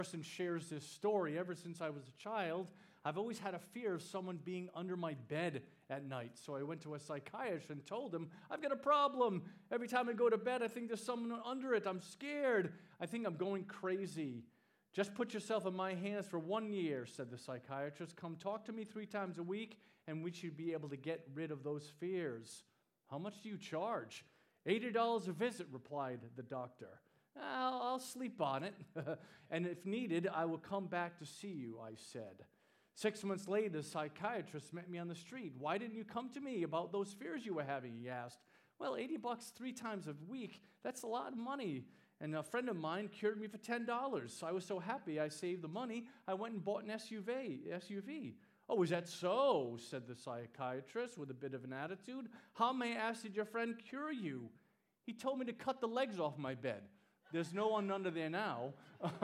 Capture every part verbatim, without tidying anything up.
person shares this story. Ever since I was a child, I've always had a fear of someone being under my bed at night. So I went to a psychiatrist and told him, I've got a problem. Every time I go to bed, I think there's someone under it. I'm scared. I think I'm going crazy. Just put yourself in my hands for one year, said the psychiatrist. Come talk to me three times a week, and we should be able to get rid of those fears. How much do you charge? eighty dollars a visit, replied the doctor. I'll, I'll sleep on it, and if needed, I will come back to see you, I said. Six months later, the psychiatrist met me on the street. Why didn't you come to me about those fears you were having, he asked. Well, eighty bucks three times a week, that's a lot of money. And a friend of mine cured me for ten dollars. So I was so happy I saved the money, I went and bought an S U V. S U V. Oh, is that so? Said the psychiatrist with a bit of an attitude. How, may I ask, did your friend cure you? He told me to cut the legs off my bed. There's no one under there now.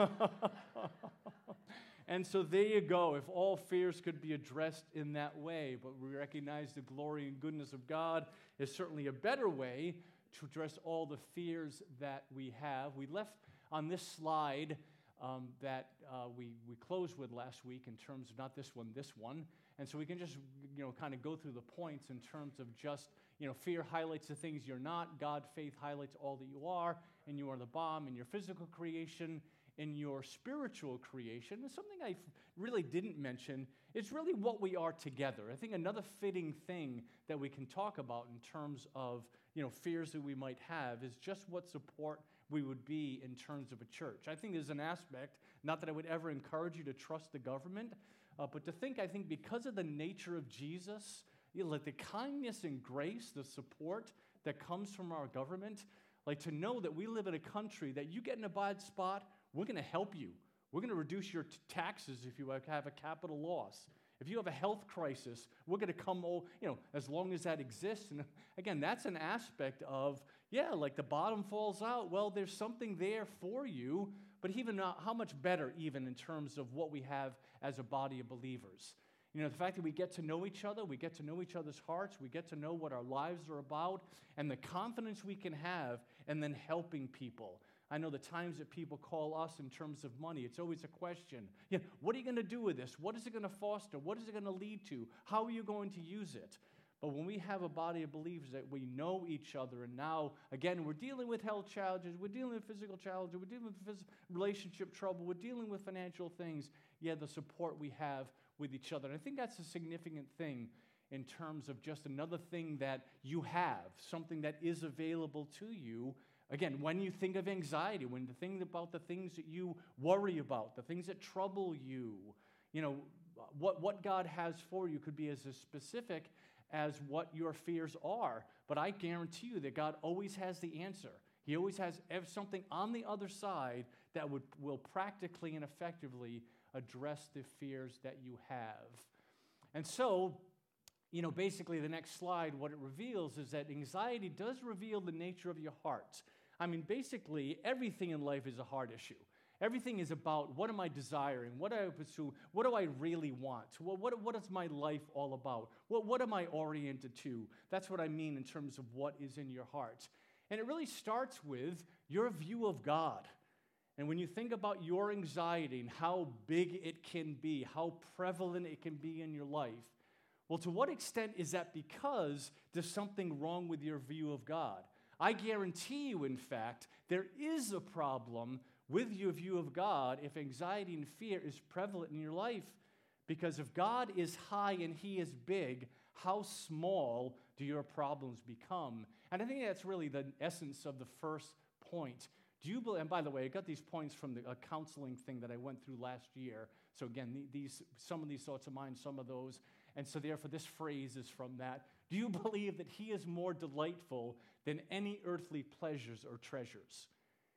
And so there you go. If all fears could be addressed in that way, but we recognize the glory and goodness of God is certainly a better way to address all the fears that we have. We left on this slide um, that uh, we, we closed with last week in terms of not this one, this one. And so we can just, you know, kind of go through the points in terms of just, you know, fear highlights the things you're not. God, faith highlights all that you are, and you are the bomb in your physical creation, in your spiritual creation. And something I really didn't mention is really what we are together. I think another fitting thing that we can talk about in terms of, you know, fears that we might have is just what support we would be in terms of a church. I think there's an aspect, not that I would ever encourage you to trust the government, uh, but to think, I think, because of the nature of Jesus, you know, like the kindness and grace, the support that comes from our government, like to know that we live in a country that you get in a bad spot, we're going to help you. We're going to reduce your t- taxes if you have a capital loss. If you have a health crisis, we're going to come, oh, you know, as long as that exists. And again, that's an aspect of, yeah, like the bottom falls out. Well, there's something there for you, but even not, how much better even in terms of what we have as a body of believers. You know, the fact that we get to know each other, we get to know each other's hearts, we get to know what our lives are about, and the confidence we can have, and then helping people. I know the times that people call us in terms of money, it's always a question. You know, what are you going to do with this? What is it going to foster? What is it going to lead to? How are you going to use it? But when we have a body of believers that we know each other, and now, again, we're dealing with health challenges, we're dealing with physical challenges, we're dealing with phys- relationship trouble, we're dealing with financial things, yeah, the support we have with each other. And I think that's a significant thing in terms of just another thing that you have, something that is available to you. Again, when you think of anxiety, when you think about the things that you worry about, the things that trouble you, you know, what, what God has for you could be as specific as what your fears are. But I guarantee you that God always has the answer. He always has something on the other side that would, will practically and effectively address the fears that you have. And so, you know, basically the next slide, what it reveals is that anxiety does reveal the nature of your heart. I mean, basically, everything in life is a heart issue. Everything is about what am I desiring? What do I pursue? What do I really want? What, what, what is my life all about? What, what am I oriented to? That's what I mean in terms of what is in your heart. And it really starts with your view of God. And when you think about your anxiety and how big it can be, how prevalent it can be in your life, well, to what extent is that because there's something wrong with your view of God? I guarantee you, in fact, there is a problem with your view of God if anxiety and fear is prevalent in your life. Because if God is high and He is big, how small do your problems become? And I think that's really the essence of the first point. Do you believe, and by the way, I got these points from the uh, counseling thing that I went through last year. So again, these some of these thoughts of mine, some of those. And so therefore, this phrase is from that. Do you believe that He is more delightful than any earthly pleasures or treasures?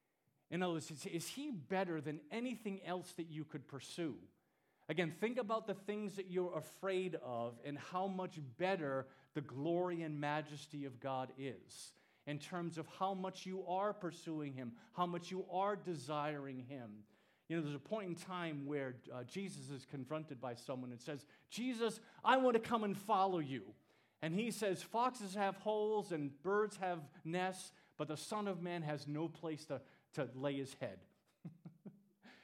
In other words, is He better than anything else that you could pursue? Again, think about the things that you're afraid of and how much better the glory and majesty of God is in terms of how much you are pursuing Him, how much you are desiring Him. You know, there's a point in time where uh, Jesus is confronted by someone and says, Jesus, I want to come and follow you. And He says, foxes have holes and birds have nests, but the Son of Man has no place to, to lay His head.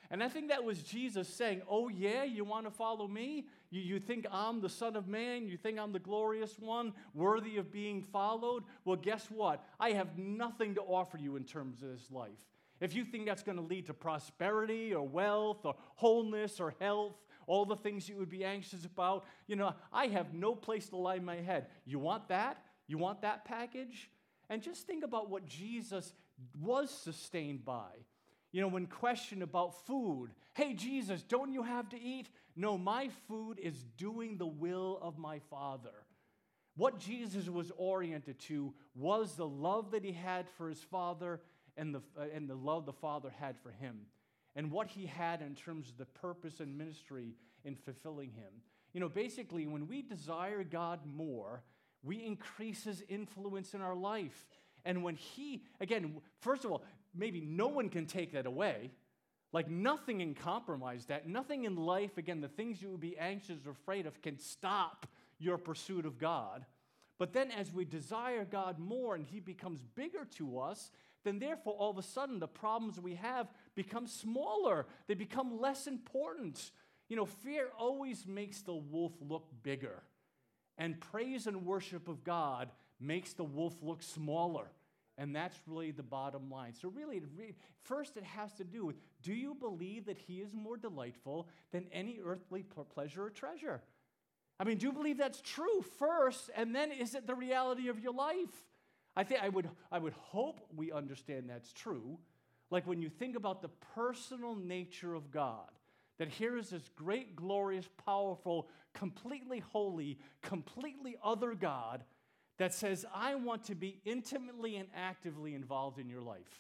And I think that was Jesus saying, oh yeah, you want to follow me? You, you think I'm the Son of Man? You think I'm the glorious one, worthy of being followed? Well, guess what? I have nothing to offer you in terms of this life. If you think that's going to lead to prosperity or wealth or wholeness or health, all the things you would be anxious about, you know, I have no place to lie my head. You want that? You want that package? And just think about what Jesus was sustained by. You know, when questioned about food, hey, Jesus, don't you have to eat? No, my food is doing the will of my Father. What Jesus was oriented to was the love that he had for his Father and the, uh, and the love the Father had for him, and what he had in terms of the purpose and ministry in fulfilling him. You know, basically, when we desire God more, we increase his influence in our life. And when he, again, first of all, maybe no one can take that away. Like nothing can compromise that. Nothing in life, again, the things you would be anxious or afraid of can stop your pursuit of God. But then as we desire God more and he becomes bigger to us, then therefore all of a sudden the problems we have become smaller. They become less important. You know, fear always makes the wolf look bigger. And praise and worship of God makes the wolf look smaller. And that's really the bottom line. So really, first it has to do with, do you believe that he is more delightful than any earthly pleasure or treasure? I mean, do you believe that's true first, and then is it the reality of your life? I think I would, I would hope we understand that's true. Like when you think about the personal nature of God, that here is this great, glorious, powerful, completely holy, completely other God that says, I want to be intimately and actively involved in your life.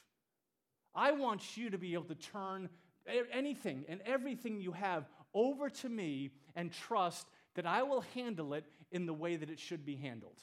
I want you to be able to turn anything and everything you have over to me and trust that I will handle it in the way that it should be handled.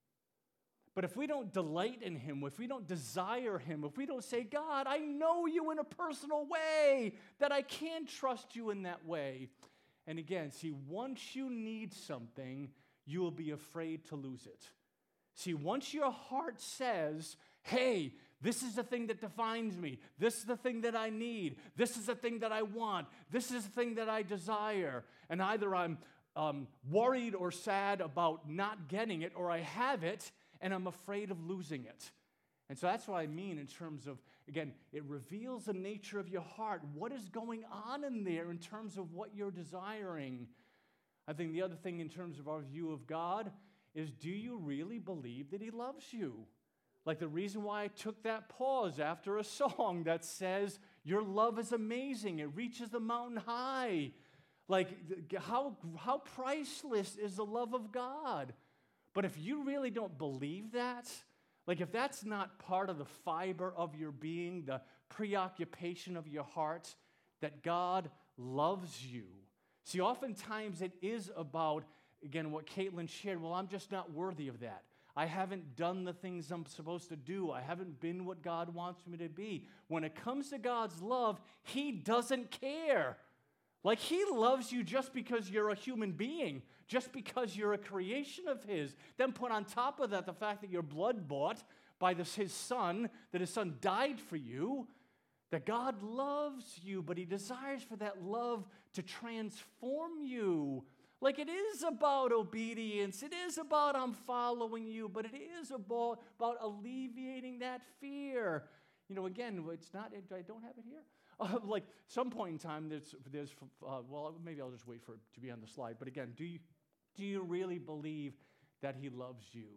But if we don't delight in him, if we don't desire him, if we don't say, God, I know you in a personal way, that I can trust you in that way. And again, see, once you need something, you will be afraid to lose it. See, once your heart says, hey, this is the thing that defines me. This is the thing that I need. This is the thing that I want. This is the thing that I desire. And either I'm um, worried or sad about not getting it, or I have it, and I'm afraid of losing it. And so that's what I mean in terms of, again, it reveals the nature of your heart. What is going on in there in terms of what you're desiring? I think the other thing in terms of our view of God is, do you really believe that he loves you? Like the reason why I took that pause after a song that says, your love is amazing. It reaches the mountain high. Like how, how priceless is the love of God? But if you really don't believe that, like if that's not part of the fiber of your being, the preoccupation of your heart, that God loves you. See, oftentimes it is about, again, what Caitlin shared, well, I'm just not worthy of that. I haven't done the things I'm supposed to do. I haven't been what God wants me to be. When it comes to God's love, he doesn't care. Like he loves you just because you're a human being, just because you're a creation of his. Then put on top of that the fact that you're blood bought by this, his son, that his son died for you, that God loves you, but he desires for that love to transform you. Like it is about obedience. It is about I'm following you, but it is about, about alleviating that fear. You know, again, it's not, I don't have it here. Uh, like some point in time, there's, there's uh, well, maybe I'll just wait for it to be on the slide. But again, do you, do you really believe that he loves you?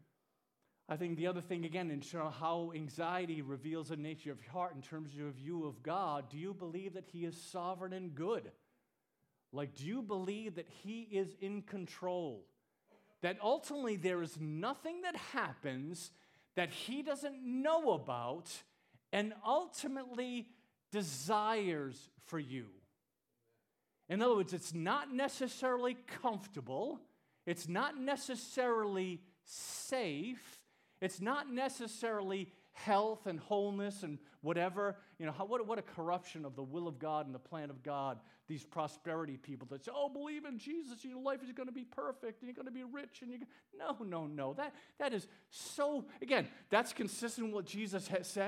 I think the other thing, again, in terms of how anxiety reveals the nature of your heart in terms of your view of God, do you believe that he is sovereign and good? Like, do you believe that he is in control? That ultimately there is nothing that happens that he doesn't know about and ultimately desires for you. In other words, it's not necessarily comfortable. It's not necessarily safe. It's not necessarily health and wholeness and whatever. You know, how, what, what a corruption of the will of God and the plan of God. These prosperity people that say, oh, believe in Jesus, your life is going to be perfect, and you're going to be rich. And you No, no, no. That, that is so, again, that's consistent with what Jesus ha- says.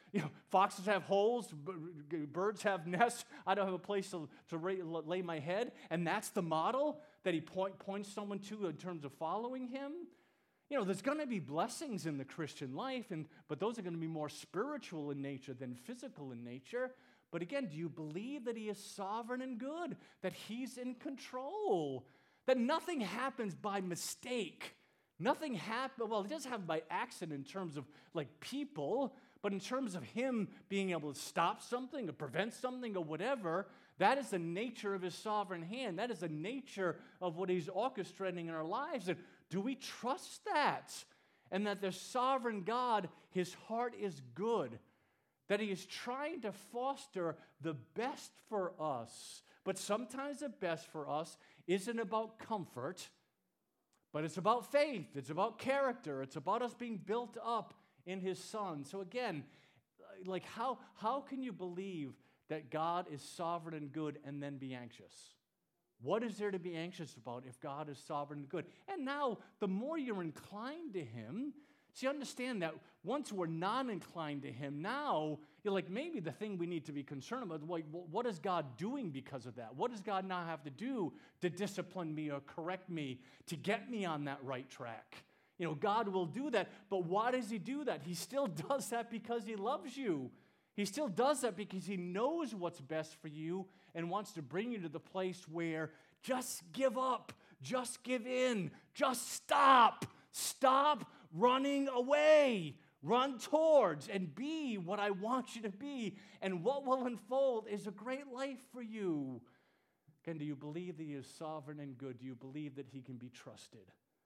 You know, foxes have holes, b- birds have nests. I don't have a place to, to lay my head. And that's the model that he point, points someone to in terms of following him. You know, there's going to be blessings in the Christian life, and but those are going to be more spiritual in nature than physical in nature. But again, do you believe that he is sovereign and good, that he's in control, that nothing happens by mistake? Nothing happens, well, it does happen by accident in terms of like people, but in terms of him being able to stop something or prevent something or whatever, that is the nature of his sovereign hand. That is the nature of what he's orchestrating in our lives. And do we trust that? And that the sovereign God, his heart is good, that he is trying to foster the best for us. But sometimes the best for us isn't about comfort, but it's about faith. It's about character. It's about us being built up in his Son. So again, like how, how can you believe that God is sovereign and good and then be anxious? What is there to be anxious about if God is sovereign and good? And now, the more you're inclined to him, see, understand that once we're not inclined to him, now, you're like, maybe the thing we need to be concerned about, like, what is God doing because of that? What does God now have to do to discipline me or correct me, to get me on that right track? You know, God will do that, but why does he do that? He still does that because he loves you. He still does that because he knows what's best for you and wants to bring you to the place where just give up, just give in, just stop, stop running away, run towards and be what I want you to be. And what will unfold is a great life for you. Again, do you believe that he is sovereign and good? Do you believe that he can be trusted?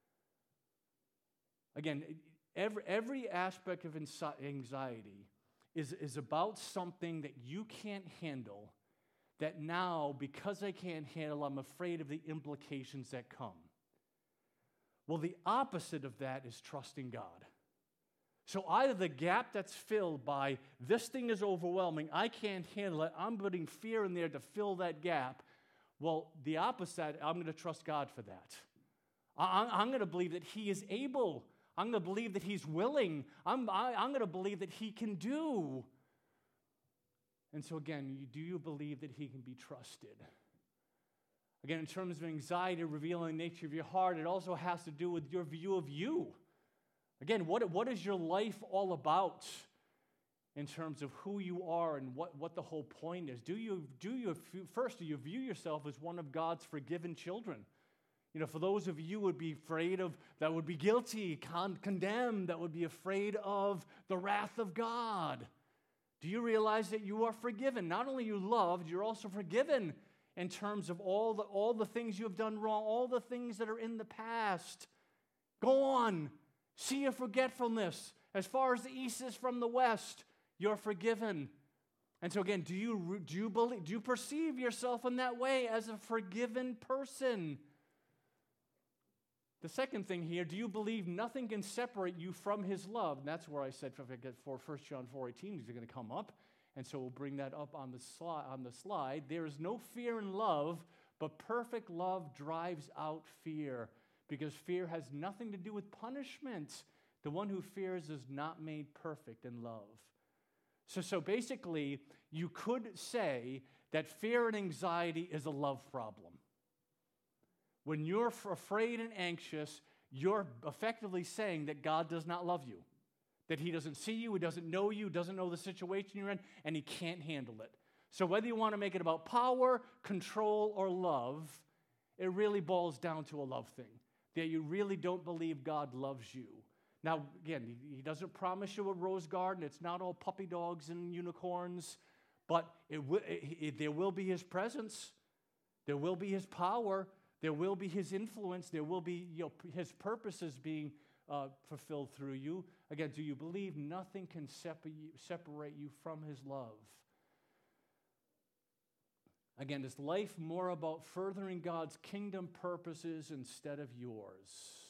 Again, every, every aspect of anxiety is, is about something that you can't handle, that now, because I can't handle, I'm afraid of the implications that come. Well, the opposite of that is trusting God. So either the gap that's filled by this thing is overwhelming, I can't handle it, I'm putting fear in there to fill that gap. Well, the opposite, I'm going to trust God for that. I, I'm going to believe that he is able. I'm going to believe that he's willing. I'm, I, I'm going to believe that he can do. And so again, you, do you believe that he can be trusted? Again, in terms of anxiety revealing the nature of your heart, it also has to do with your view of you. Again, what, what is your life all about in terms of who you are and what, what the whole point is? Do you, do you, first, do you view yourself as one of God's forgiven children? You know, for those of you who would be afraid of, that would be guilty, con- condemned, that would be afraid of the wrath of God, do you realize that you are forgiven? Not only you loved, you're also forgiven in terms of all the, all the things you have done wrong, all the things that are in the past. Go on. See your forgetfulness. As far as the east is from the west, you're forgiven. And so again, do you, do you believe, do you perceive yourself in that way as a forgiven person? The second thing here, do you believe nothing can separate you from his love? And that's where I said for First John four eighteen is going to come up. And so we'll bring that up on the, sli- on the slide. There is no fear in love, but perfect love drives out fear, because fear has nothing to do with punishment. The one who fears is not made perfect in love. So, so basically, you could say that fear and anxiety is a love problem. When you're f- afraid and anxious, you're effectively saying that God does not love you, that he doesn't see you, he doesn't know you, doesn't know the situation you're in, and he can't handle it. So whether you want to make it about power, control, or love, it really boils down to a love thing, that you really don't believe God loves you. Now, again, he, he doesn't promise you a rose garden. It's not all puppy dogs and unicorns, but it w- it, it, there will be his presence. There will be his power. There will be his influence. There will be, you know, his purposes being uh, fulfilled through you. Again, do you believe nothing can separ- separate you from his love? Again, is life more about furthering God's kingdom purposes instead of yours?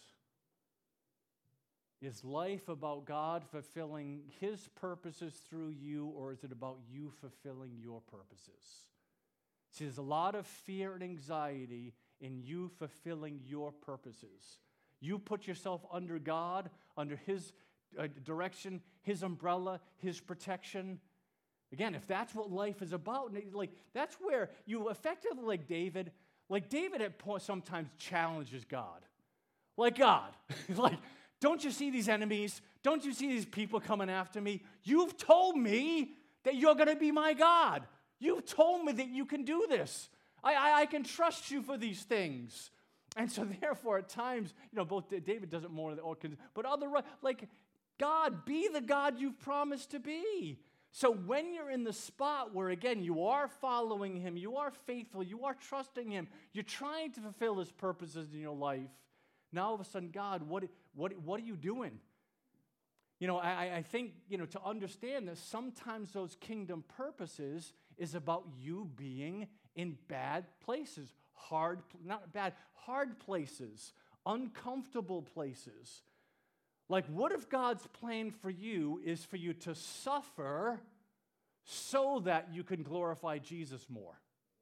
Is life about God fulfilling his purposes through you, or is it about you fulfilling your purposes? See, there's a lot of fear and anxiety in you fulfilling your purposes. You put yourself under God, under his uh, direction, his umbrella, his protection. Again, if that's what life is about, like that's where you effectively, like David, like David at point sometimes challenges God. Like God, like, don't you see these enemies? Don't you see these people coming after me? You've told me that you're going to be my God. You've told me that you can do this. I, I, I can trust you for these things. And so therefore, at times, you know, both David does it more than, or can, but other, like, God, be the God you've promised to be. So when you're in the spot where, again, you are following him, you are faithful, you are trusting him, you're trying to fulfill his purposes in your life, now all of a sudden, God, what, what, what are you doing? You know, I, I think, you know, to understand this, sometimes those kingdom purposes is about you being in bad places, hard, not bad, hard places, uncomfortable places. Like, what if God's plan for you is for you to suffer so that you can glorify Jesus more?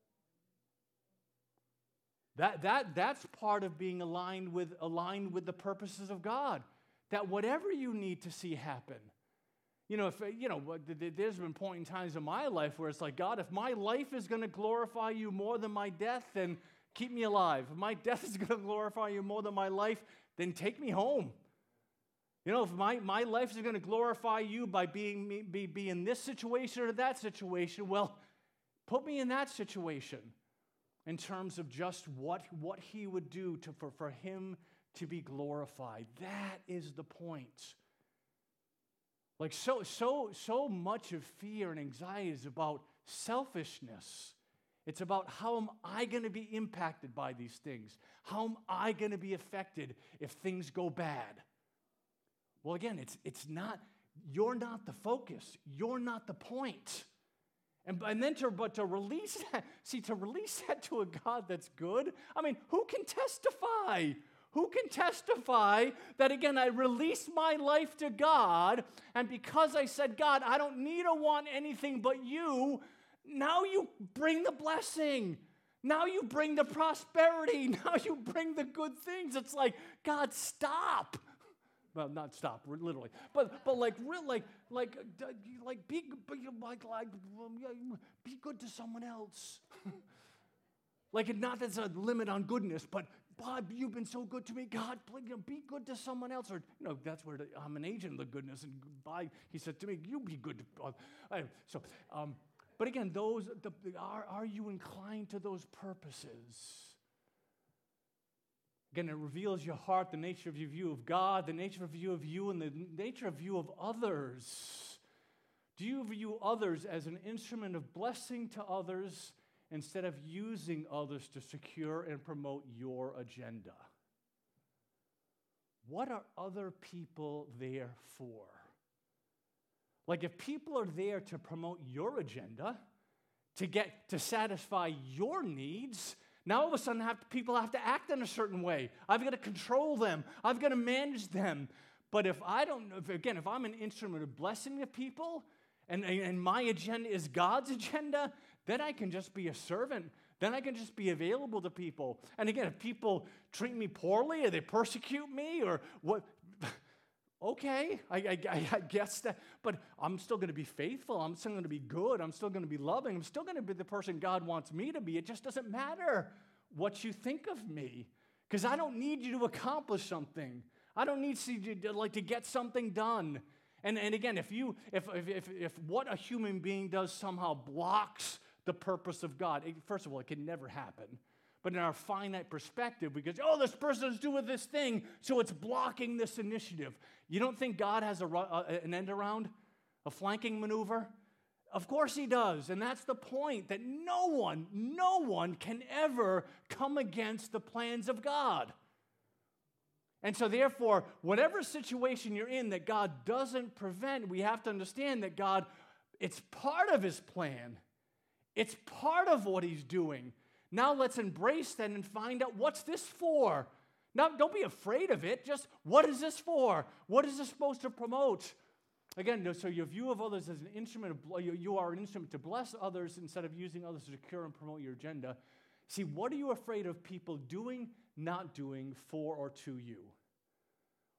That, that, that's part of being aligned with, aligned with the purposes of God. That whatever you need to see happen, you know, if, you know, there's been point in times in my life where it's like, God, if my life is going to glorify you more than my death, then keep me alive. If my death is going to glorify you more than my life, then take me home. You know, if my, my life is going to glorify you by being be, be in this situation or that situation, well, put me in that situation in terms of just what, what he would do to, for, for him to be glorified. That is the point. Like so, so, so much of fear and anxiety is about selfishness. It's about how am I going to be impacted by these things? How am I going to be affected if things go bad? Well, again, it's, it's not, you're not the focus. You're not the point. And, and then to, but to release that, see, to release that to a God that's good, I mean, who can testify? Who can testify that, again, I released my life to God, and because I said, God, I don't need or want anything but you, now you bring the blessing. Now you bring the prosperity. Now you bring the good things. It's like, God, stop. Well, not stop, literally, but but like real, like like like be like like be good to someone else. Like, not that's a limit on goodness, but Bob, you've been so good to me. God, please, you know, be good to someone else. Or you know, that's where the, I'm an agent of the goodness. And by he said to me, you be good. To, uh, anyway, so, um, but again, those the, are are you inclined to those purposes? Again, it reveals your heart, the nature of your view of God, the nature of view of you, and the nature of view of others. Do you view others as an instrument of blessing to others instead of using others to secure and promote your agenda? What are other people there for? Like, if people are there to promote your agenda, to get to satisfy your needs, now all of a sudden have, people have to act in a certain way. I've got to control them. I've got to manage them. But if I don't, if, again, if I'm an instrument of blessing to people, and, and my agenda is God's agenda, then I can just be a servant. Then I can just be available to people. And again, if people treat me poorly or they persecute me or what, okay, I, I, I guess that, but I'm still going to be faithful. I'm still going to be good. I'm still going to be loving. I'm still going to be the person God wants me to be. It just doesn't matter what you think of me, because I don't need you to accomplish something. I don't need you to, like, to get something done. And, and again, if you if, if if if what a human being does somehow blocks the purpose of God, it, first of all, it can never happen. But in our finite perspective, we go, oh, this person is doing this thing, so it's blocking this initiative. You don't think God has a, a, an end around, a flanking maneuver? Of course he does, and that's the point, that no one, no one can ever come against the plans of God. And so therefore, whatever situation you're in that God doesn't prevent, we have to understand that God, it's part of his plan. It's part of what he's doing. Now let's embrace that and find out, what's this for? Now, don't be afraid of it. Just, what is this for? What is this supposed to promote? Again, so your view of others as an instrument, of, you are an instrument to bless others instead of using others to secure and promote your agenda. See, what are you afraid of people doing, not doing, for or to you?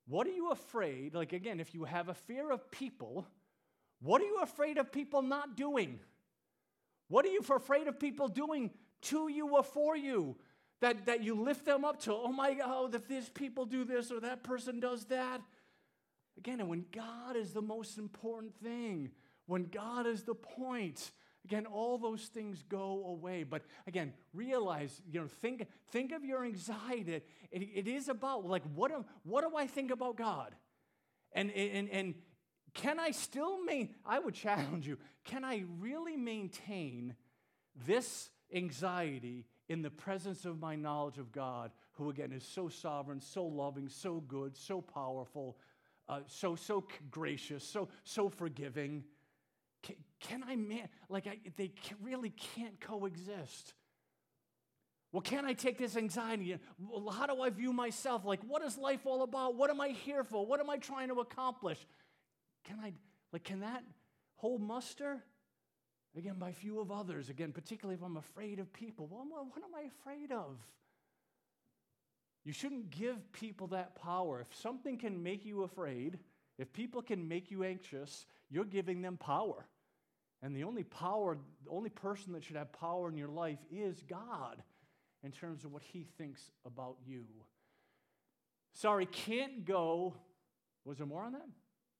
What are you afraid? Like, again, if you have a fear of people, what are you afraid of people not doing? What are you afraid of people doing to you or for you? That, that you lift them up to, oh my God, if these people do this or that person does that. Again, and when God is the most important thing, when God is the point, again, all those things go away. But again, realize, you know, think, think of your anxiety. It, it is about, like, what do, what do I think about God? And, and, and can I still maintain, I would challenge you, can I really maintain this anxiety in the presence of my knowledge of God, who, again, is so sovereign, so loving, so good, so powerful, uh, so, so gracious, so, so forgiving? Can, can I, man, like, I, they can, really can't coexist. Well, can I take this anxiety? Well, how do I view myself? Like, what is life all about? What am I here for? What am I trying to accomplish? Can I, like, can that hold muster? Again, by few of others. Again, particularly if I'm afraid of people. Well, what am I afraid of? You shouldn't give people that power. If something can make you afraid, if people can make you anxious, you're giving them power. And the only power, the only person that should have power in your life is God in terms of what he thinks about you. Sorry, can't go. Was there more on that?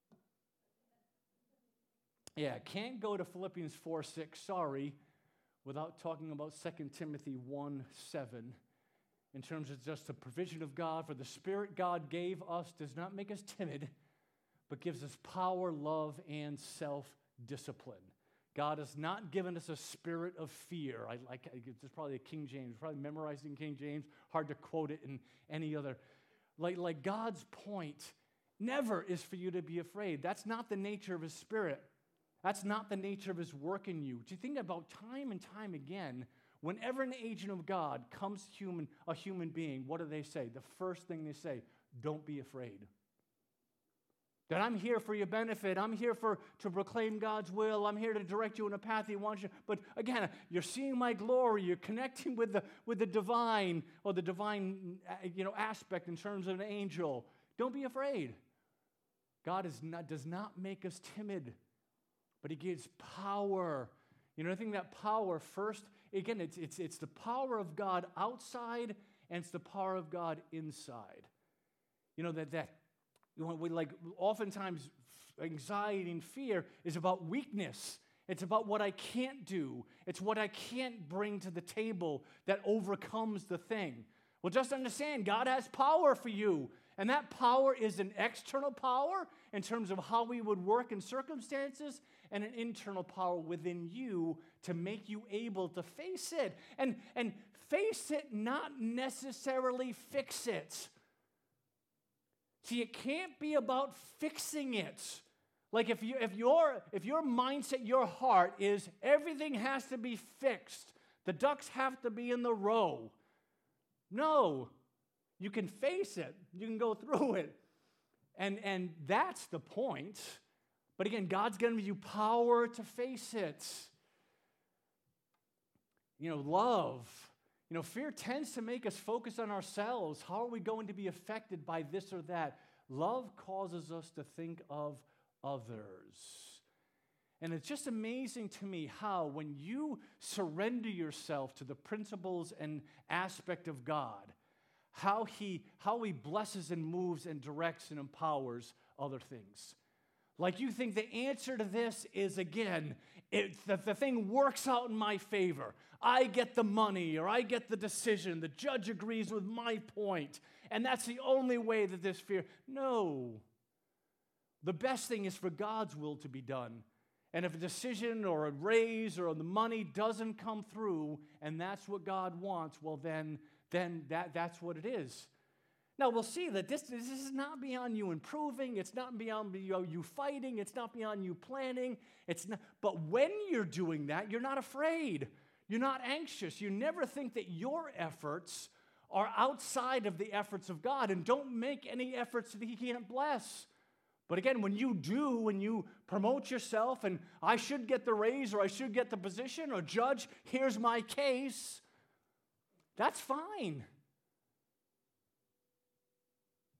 Yeah, can't go to Philippians four six, sorry, without talking about Second Timothy one seven. In terms of just the provision of God, for the Spirit God gave us does not make us timid, but gives us power, love, and self-discipline. God has not given us a spirit of fear. I like it's probably a King James, probably memorizing King James, hard to quote it in any other. Like, like God's point never is for you to be afraid. That's not the nature of his Spirit. That's not the nature of his work in you. Do you think about time and time again, whenever an agent of God comes human, a human being, what do they say? The first thing they say, don't be afraid. That I'm here for your benefit. I'm here for to proclaim God's will. I'm here to direct you in a path he wants you. But again, you're seeing my glory. You're connecting with the with the divine or the divine, you know, aspect in terms of an angel. Don't be afraid. God is not does not make us timid, but he gives power. You know, I think that power first, again, it's it's it's the power of God outside and it's the power of God inside. You know, that that you know, we like oftentimes anxiety and fear is about weakness. It's about what I can't do. It's what I can't bring to the table that overcomes the thing. Well, just understand, God has power for you. And that power is an external power in terms of how we would work in circumstances and an internal power within you to make you able to face it. And, and face it, not necessarily fix it. See, it can't be about fixing it. Like if you if your if your mindset, your heart is everything has to be fixed. The ducks have to be in the row. No. You can face it. You can go through it. And and that's the point. But again, God's going to give you power to face it. You know, love. You know, fear tends to make us focus on ourselves. How are we going to be affected by this or that? Love causes us to think of others. And it's just amazing to me how when you surrender yourself to the principles and aspect of God, how he, how he blesses and moves and directs and empowers other things. Like you think the answer to this is, again, it, the, the thing works out in my favor. I get the money or I get the decision. The judge agrees with my point. And that's the only way that this fear. No. The best thing is for God's will to be done. And if a decision or a raise or the money doesn't come through and that's what God wants, well then, then that, that's what it is. Now, we'll see that this, this is not beyond you improving. It's not beyond you fighting. It's not beyond you planning. It's not, but when you're doing that, you're not afraid. You're not anxious. You never think that your efforts are outside of the efforts of God, and don't make any efforts that he can't bless. But again, when you do, when you promote yourself, and I should get the raise, or I should get the position, or judge, here's my case, that's fine.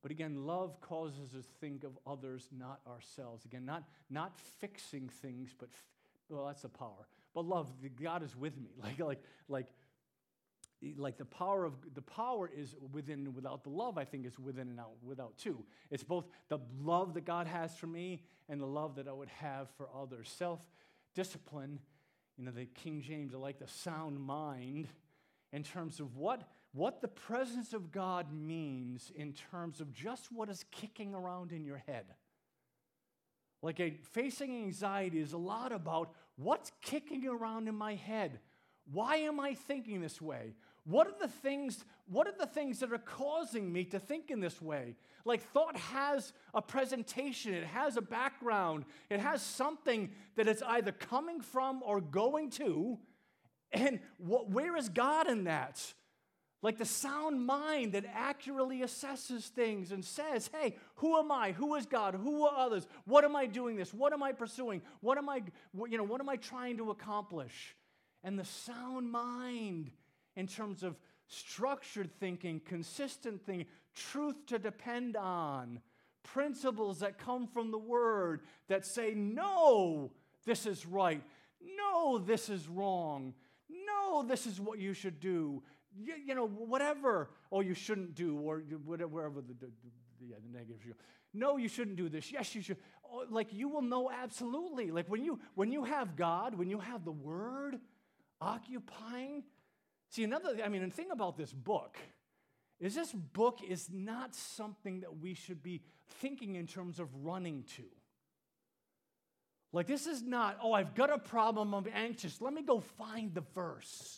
But again, love causes us to think of others, not ourselves. Again, not, not fixing things, but, f- well, that's the power. But love, the God is with me. Like, like, like, like the power of, the power is within and without. The love, I think, is within and out, without too. It's both the love that God has for me and the love that I would have for others. Self-discipline, you know, the King James, I like the sound mind in terms of what What the presence of God means in terms of just what is kicking around in your head. Like a, facing anxiety is a lot about what's kicking around in my head. Why am I thinking this way? What are the things, what are the things that are causing me to think in this way? Like thought has a presentation, it has a background, it has something that it's either coming from or going to. And what, where is God in that? Like the sound mind that accurately assesses things and says, hey, who am I? Who is God? Who are others? What am I doing this? What am I pursuing? What am I, you know, what am I trying to accomplish? And the sound mind in terms of structured thinking, consistent thinking, truth to depend on, principles that come from the Word that say, no, this is right. No, this is wrong. No, this is what you should do. You, you know, whatever, or you shouldn't do, or wherever the, the, the, yeah, the negatives you go. No, you shouldn't do this. Yes, you should. Oh, like you will know absolutely. Like when you when you have God, when you have the Word occupying. See, another, I mean, the thing about this book is this book is not something that we should be thinking in terms of running to. Like this is not, oh, I've got a problem, I'm anxious. Let me go find the verse.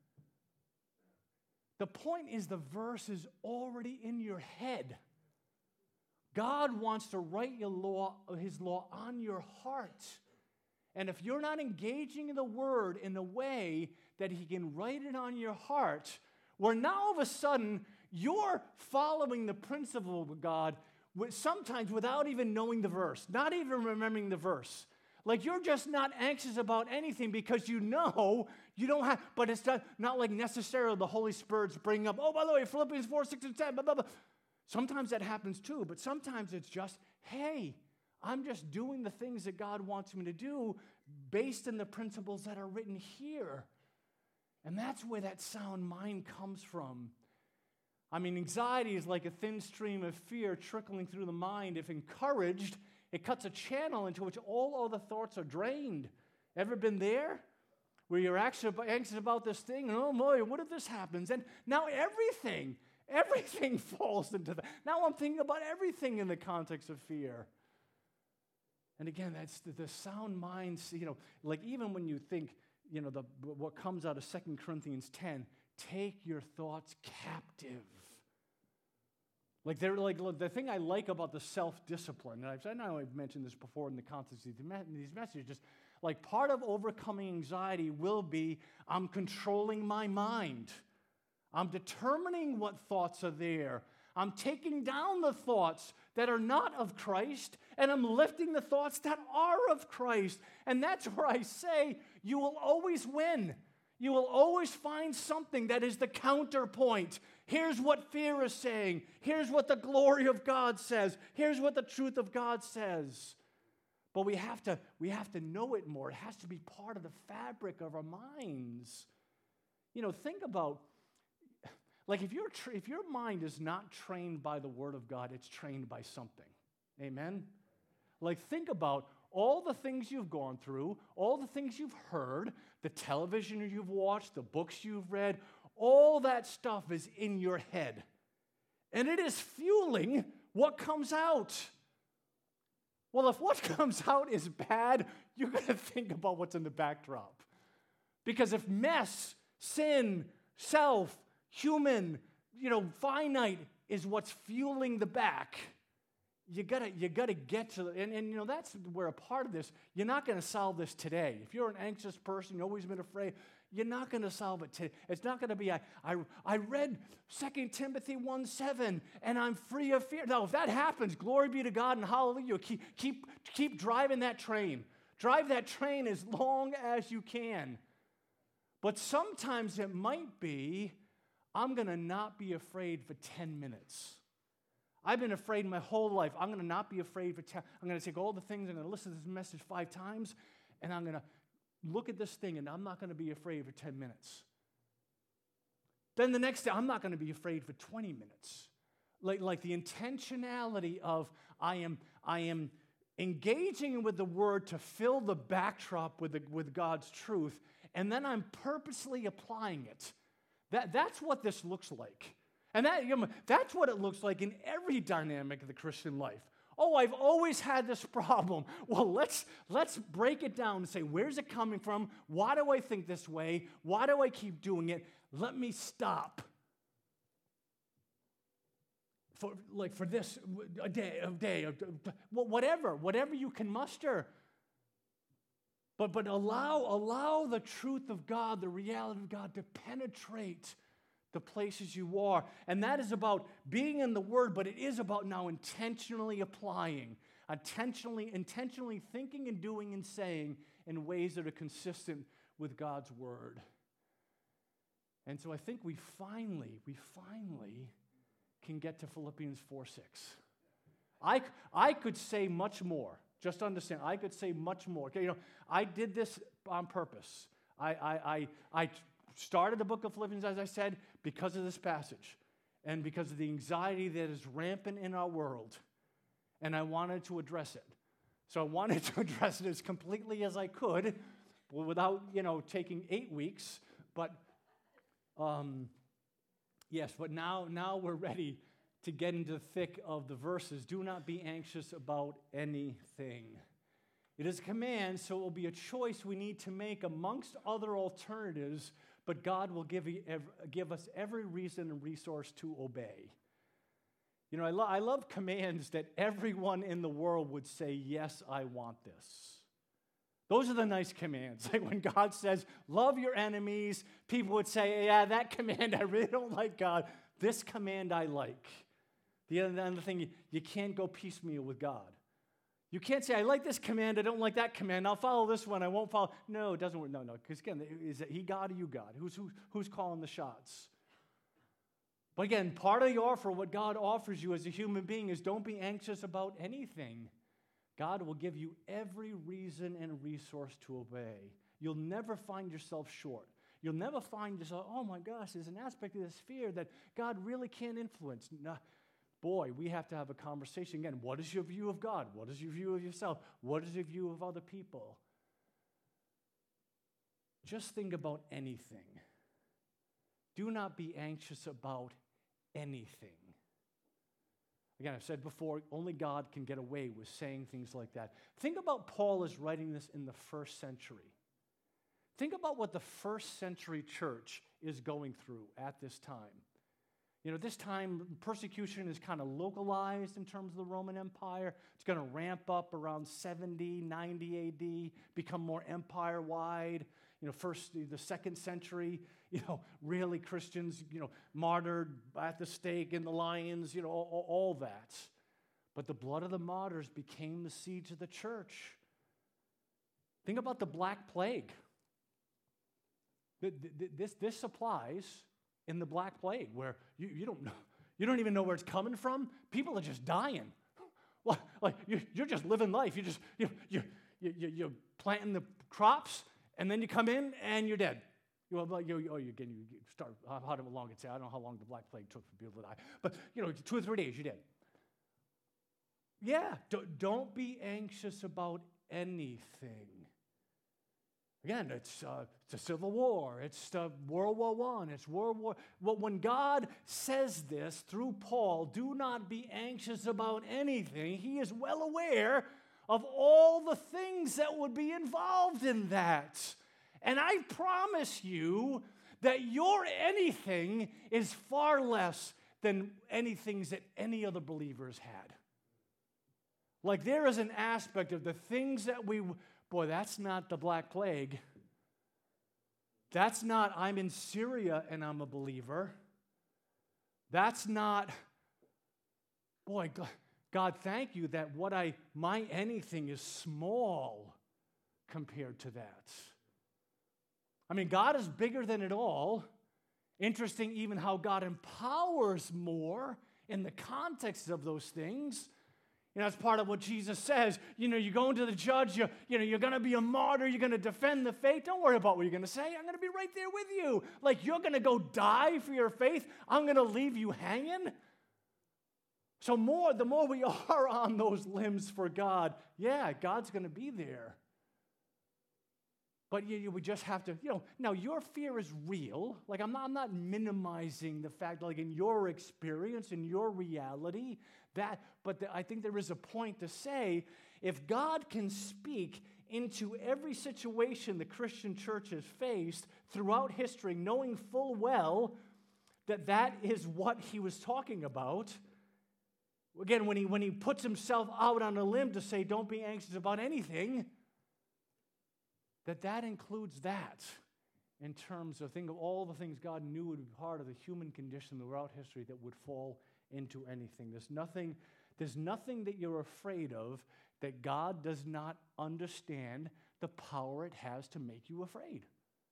The point is the verse is already in your head. God wants to write your law, His law on your heart. And if you're not engaging in the Word in a way that He can write it on your heart, where now all of a sudden you're following the principle of God, sometimes without even knowing the verse, not even remembering the verse. Like you're just not anxious about anything because you know you don't have, but it's not, not like necessarily the Holy Spirit's bringing up, oh, by the way, Philippians four, six, and ten, blah, blah, blah. Sometimes that happens too, but sometimes it's just, hey, I'm just doing the things that God wants me to do based on the principles that are written here. And that's where that sound mind comes from. I mean, anxiety is like a thin stream of fear trickling through the mind. If encouraged, it cuts a channel into which all other thoughts are drained. Ever been there? Where you're anxious about this thing, and oh boy, what if this happens? And now everything, everything falls into that. Now I'm thinking about everything in the context of fear. And again, that's the, the sound mind, you know, like even when you think, you know, the, what comes out of Second Corinthians ten, take your thoughts captive. Like they're like the thing I like about the self-discipline, and I've, I know I've mentioned this before in the context of these messages, like part of overcoming anxiety will be I'm controlling my mind. I'm determining what thoughts are there. I'm taking down the thoughts that are not of Christ, and I'm lifting the thoughts that are of Christ. And that's where I say you will always win. You will always find something that is the counterpoint. Here's what fear is saying. Here's what the glory of God says. Here's what the truth of God says. But we have to, we have to know it more. It has to be part of the fabric of our minds. You know, think about, like if, you're tra- if your mind is not trained by the Word of God, it's trained by something. Amen? Like think about all the things you've gone through, all the things you've heard, the television you've watched, the books you've read, all that stuff is in your head. And it is fueling what comes out. Well, if what comes out is bad, you're going to think about what's in the backdrop. Because if mess, sin, self, human, you know, finite is what's fueling the back, you gotta, you gotta get to, and, and you know, that's where a part of this, you're not gonna solve this today. If you're an anxious person, you've always been afraid, you're not gonna solve it today. It's not gonna be, I, I, I read Second Timothy one seven, and I'm free of fear. Now, if that happens, glory be to God and hallelujah, keep, keep, keep driving that train. Drive that train as long as you can. But sometimes it might be, I'm gonna not be afraid for ten minutes. I've been afraid my whole life. I'm going to not be afraid for ten. I'm going to take all the things, I'm going to listen to this message five times, and I'm going to look at this thing, and I'm not going to be afraid for ten minutes. Then the next day, I'm not going to be afraid for twenty minutes. Like, like the intentionality of I am, I am engaging with the Word to fill the backdrop with, the, with God's truth, and then I'm purposely applying it. That, that's what this looks like. And that, you know, that's what it looks like in every dynamic of the Christian life. Oh, I've always had this problem. Well, let's, let's break it down and say, where's it coming from? Why do I think this way? Why do I keep doing it? Let me stop. For, like for this, a day, a day, a, whatever, whatever you can muster. But, but allow, allow the truth of God, the reality of God to penetrate the places you are. And that is about being in the Word, but it is about now intentionally applying, intentionally, intentionally thinking and doing and saying in ways that are consistent with God's Word. And so I think we finally, we finally can get to Philippians four six. I, I could say much more. Just understand, I could say much more. Okay, you know, I did this on purpose. I, I, I, I started the book of Philippians, as I said, because of this passage and because of the anxiety that is rampant in our world. And I wanted to address it. So I wanted to address it as completely as I could without, you know, taking eight weeks. But, um, yes, but now, now we're ready to get into the thick of the verses. Do not be anxious about anything. It is a command, so it will be a choice we need to make amongst other alternatives, but God will give, you, give us every reason and resource to obey. You know, I, lo- I love commands that everyone in the world would say, yes, I want this. Those are the nice commands. Like when God says, love your enemies, people would say, yeah, that command, I really don't like God. This command I like. The other thing, you, you can't go piecemeal with God. You can't say, I like this command, I don't like that command, I'll follow this one, I won't follow. No, it doesn't work. No, no, because again, is it he God or you God? Who's, who, who's calling the shots? But again, part of the offer, what God offers you as a human being is don't be anxious about anything. God will give you every reason and resource to obey. You'll never find yourself short. You'll never find yourself, oh my gosh, there's an aspect of this fear that God really can't influence. No. Boy, we have to have a conversation again. What is your view of God? What is your view of yourself? What is your view of other people? Just think about anything. Do not be anxious about anything. Again, I've said before, only God can get away with saying things like that. Think about Paul as writing this in the first century. Think about what the first century church is going through at this time. You know, this time, persecution is kind of localized in terms of the Roman Empire. It's going to ramp up around seventy, ninety A D, become more empire-wide. You know, first, the second century, you know, really Christians, you know, martyred at the stake in the lions, you know, all, all that. But the blood of the martyrs became the seeds of the church. Think about the Black Plague. This, this applies in the Black Plague, where you, you don't know, you don't even know where it's coming from. People are just dying. Well, like you're, you're just living life. You just you you you you're planting the crops, and then you come in and you're dead. You know, like, you, oh, you again, you start how, how long it's. I don't know how long the Black Plague took for people to die, but you know, two or three days, you're dead. Yeah, don't, don't be anxious about anything. Again, it's, uh, it's a civil war. It's uh, World War One. It's World War. Well, when God says this through Paul, do not be anxious about anything. He is well aware of all the things that would be involved in that. And I promise you that your anything is far less than anything that any other believers had. Like there is an aspect of the things that we, boy, that's not the Black Plague. That's not, I'm in Syria and I'm a believer. That's not, boy, God, thank you that what I, my anything is small compared to that. I mean, God is bigger than it all. Interesting even how God empowers more in the context of those things. You know, that's part of what Jesus says. You know, you go into the judge, you, you know, you're going to be a martyr, you're going to defend the faith. Don't worry about what you're going to say. I'm going to be right there with you. Like, you're going to go die for your faith. I'm going to leave you hanging. So more, the more we are on those limbs for God, yeah, God's going to be there. But you, you, we just have to, you know, now your fear is real. Like, I'm not, I'm not minimizing the fact, like, in your experience, in your reality, that, but the, I think there is a point to say, if God can speak into every situation the Christian church has faced throughout history, knowing full well that that is what he was talking about, again, when he, when he puts himself out on a limb to say, don't be anxious about anything, that that includes that in terms of think of all the things God knew would be part of the human condition throughout history that would fall into anything. There's nothing, there's nothing that you're afraid of that God does not understand the power it has to make you afraid.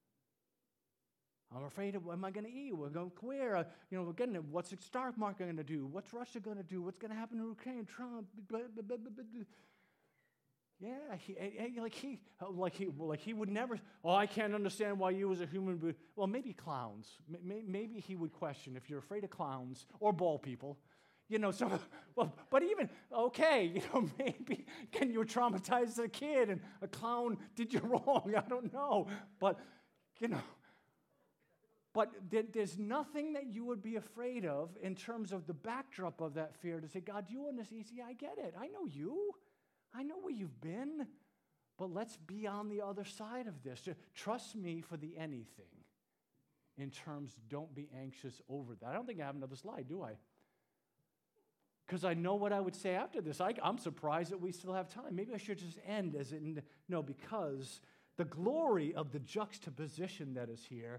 I'm afraid of what am I going to eat? We're going to where? Uh, you know, again, what's the stock market going to do? What's Russia going to do? What's going to happen to Ukraine? Trump? Blah, blah, blah, blah, blah. Yeah, he, he, like he, like he, like he would never. Oh, I can't understand why you, as a human being. Well, maybe clowns. Maybe he would question if you're afraid of clowns or bald people. You know, so. Well, but even okay, you know, maybe can you were traumatized as a kid and a clown did you wrong? I don't know, but you know. But there's nothing that you would be afraid of in terms of the backdrop of that fear to say, God, you understand? Yeah, I get it. I know you. I know where you've been, but let's be on the other side of this. Trust me for the anything in terms, don't be anxious over that. I don't think I have another slide, do I? Because I know what I would say after this. I, I'm surprised that we still have time. Maybe I should just end as in, no, because the glory of the juxtaposition that is here,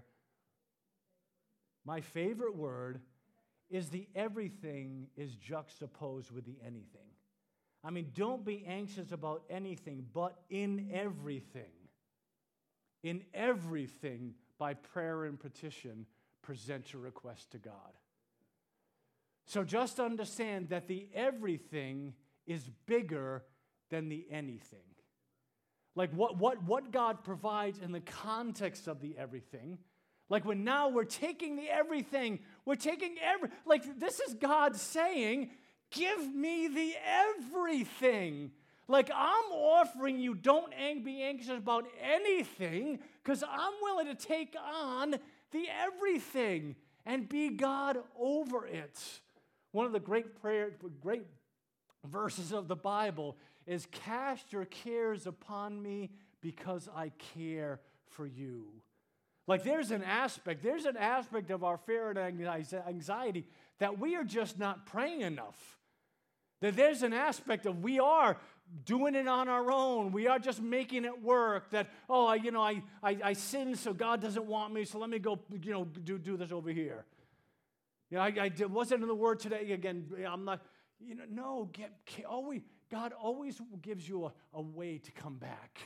my favorite word is the everything is juxtaposed with the anything. I mean, don't be anxious about anything, but in everything, in everything, by prayer and petition, present your request to God. So just understand that the everything is bigger than the anything. Like what, what, what God provides in the context of the everything. Like when now we're taking the everything, we're taking every, like this is God saying, give me the everything. Like I'm offering you, don't be anxious about anything, because I'm willing to take on the everything and be God over it. One of the great prayer, great verses of the Bible is, cast your cares upon me because I care for you. Like there's an aspect, there's an aspect of our fear and anxiety that we are just not praying enough. That there's an aspect of we are doing it on our own. We are just making it work. That, oh, I, you know, I, I, I sinned, so God doesn't want me, so let me go, you know, do, do this over here. You know, I, I did, wasn't in the Word today. Again, I'm not, you know, no, get, always, God always gives you a, a way to come back.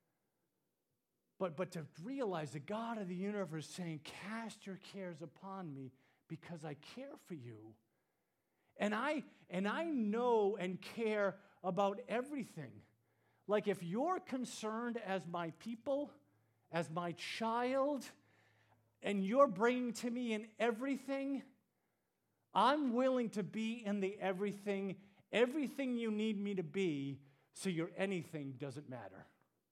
But, but to realize the God of the universe is saying, cast your cares upon me because I care for you. And I, and I know and care about everything. Like if you're concerned as my people, as my child, and you're bringing to me in everything, I'm willing to be in the everything, everything you need me to be, so your anything doesn't matter.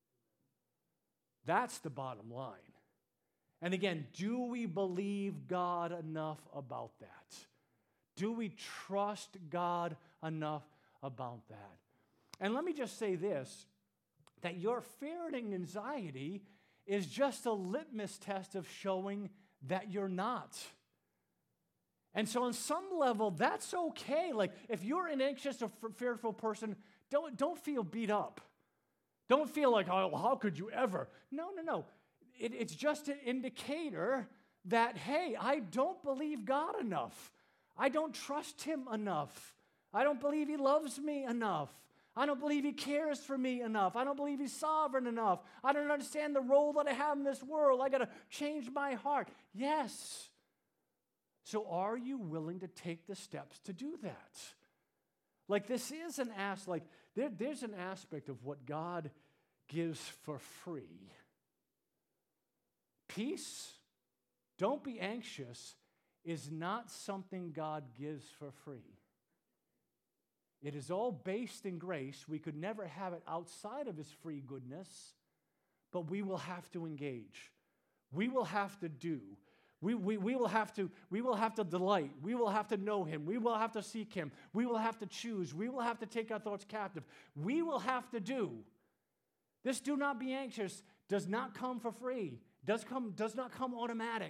That's the bottom line. And again, do we believe God enough about that? Do we trust God enough about that? And let me just say this, that your fear and anxiety is just a litmus test of showing that you're not. And so on some level, that's okay. Like if you're an anxious or fearful person, don't, don't feel beat up. Don't feel like, oh, how could you ever? No, no, no. It, it's just an indicator that, hey, I don't believe God enough. I don't trust him enough. I don't believe he loves me enough. I don't believe he cares for me enough. I don't believe he's sovereign enough. I don't understand the role that I have in this world. I got to change my heart. Yes. So are you willing to take the steps to do that? Like this is an ask, like there, there's an aspect of what God gives for free. Peace, don't be anxious, is not something God gives for free. It is all based in grace. We could never have it outside of his free goodness, but we will have to engage. We will have to do. We, we, we, will have to, we will have to delight. We will have to know him. We will have to seek him. We will have to choose. We will have to take our thoughts captive. We will have to do. This do not be anxious does not come for free. Does come, does not come automatic.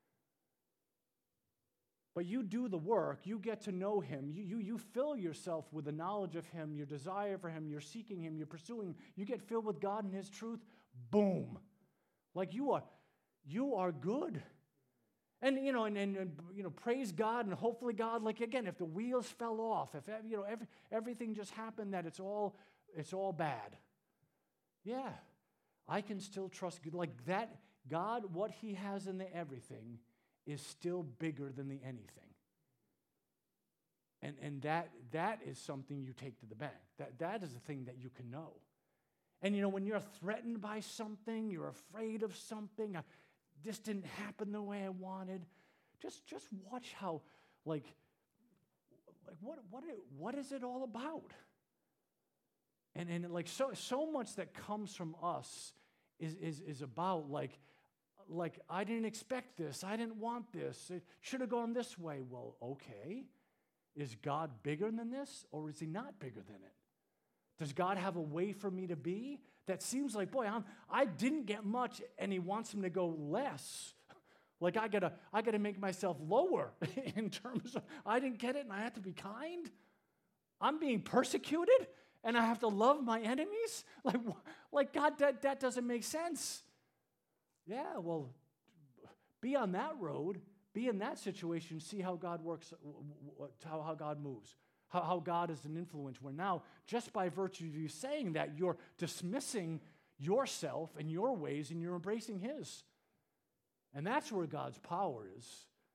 But you do the work. You get to know him. You, you, you fill yourself with the knowledge of him, your desire for him. You're seeking him. You're pursuing. You get filled with God and his truth. Boom. Like you are, you are good. And, you know, and, and, and, you know, praise God, and hopefully God, like, again, if the wheels fell off, if, you know, every, everything just happened that it's all, it's all bad. Yeah, I can still trust God. Like that, God, what he has in the everything is still bigger than the anything. And, and that, that is something you take to the bank. That, that is a thing that you can know. And, you know, when you're threatened by something, you're afraid of something, this didn't happen the way I wanted. Just, just watch how, like, like what, what, what is it all about? And, and like so, so much that comes from us is, is, is about like, like I didn't expect this. I didn't want this. It should have gone this way. Well, okay. Is God bigger than this, or is he not bigger than it? Does God have a way for me to be that seems like, boy, I'm, I didn't get much, and he wants him to go less? Like I gotta, I gotta make myself lower in terms of I didn't get it, and I have to be kind. I'm being persecuted, and I have to love my enemies. Like, like God, that, that doesn't make sense. Yeah, well, be on that road, be in that situation, see how God works, how, how God moves. How, how God is an influence, where now, just by virtue of you saying that, you're dismissing yourself and your ways, and you're embracing his. And that's where God's power is.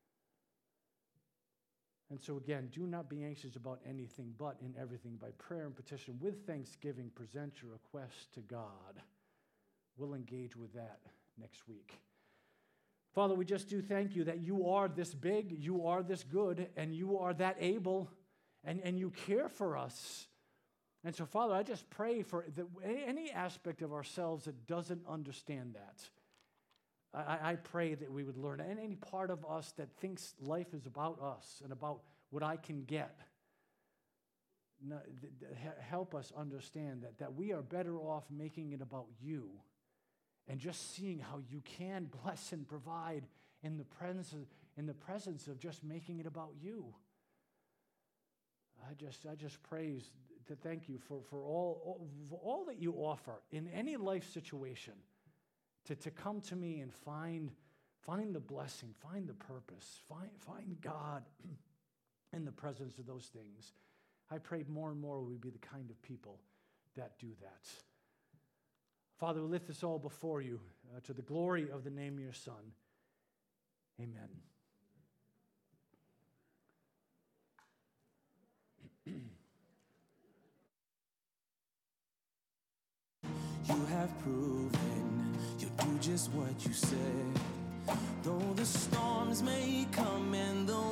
And so again, do not be anxious about anything, but in everything, by prayer and petition, with thanksgiving, present your requests to God. We'll engage with that next week. Father, we just do thank you that you are this big, you are this good, and you are that able. And, and you care for us. And so, Father, I just pray for the, any aspect of ourselves that doesn't understand that. I, I pray that we would learn. And any part of us that thinks life is about us and about what I can get, no, th- th- help us understand that, that we are better off making it about you and just seeing how you can bless and provide in the presence of, in the presence of just making it about you. I just, I just praise to thank you for, for all, all, for all that you offer in any life situation, to, to come to me and find, find the blessing, find the purpose, find, find God in the presence of those things. I pray more and more we be the kind of people that do that. Father, we lift this all before you uh, to the glory of the name of your Son. Amen. You have proven you'll do just what you said. Though the storms may come and the